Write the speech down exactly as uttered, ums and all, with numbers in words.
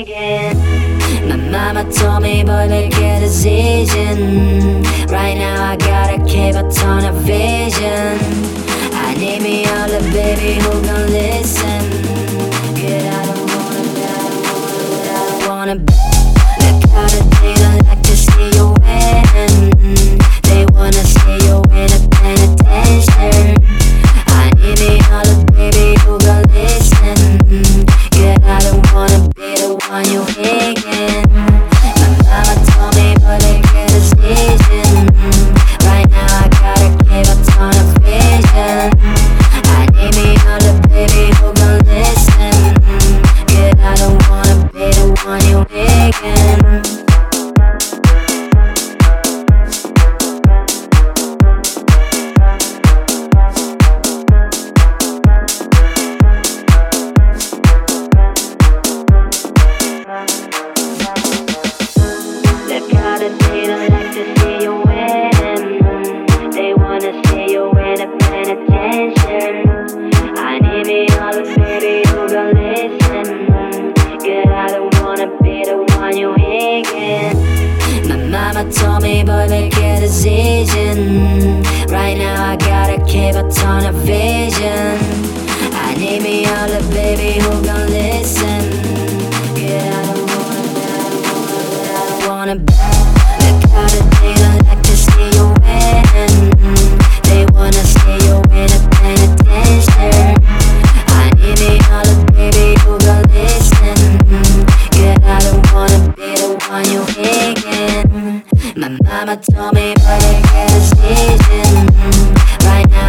again. My mama told me, boy, make a decision. Right now I gotta keep a ton of vision. I need me all a baby who gon' listen. Get I don't wanna, I don't wanna, I don't wanna. Look how they don't like to see you win. They wanna see you in a penitentiary. I need me all a baby who gon' listen. Get I don't wanna be the one you hating. My mama told me, but I get a decision. Right now I gotta keep a ton of vision. I need me all a baby who gon' listen. Get I don't wanna be the one you hating. They don't like to see you win. They wanna see you in a penitentiary. I need me all a baby who gon' listen. Yeah, I don't wanna be the one you hating. My mama told me, boy, make a decision. Right now I gotta keep a ton of vision. I need me all a baby who gon' listen. Yeah, I don't wanna, I don't wanna, I don't wanna. They don't like to see you win. They wanna see you in a penitentiary. I need me all a baby who gon' listen. Yeah, I don't wanna be the one you hating. My mama told me, but I get a decision. Right now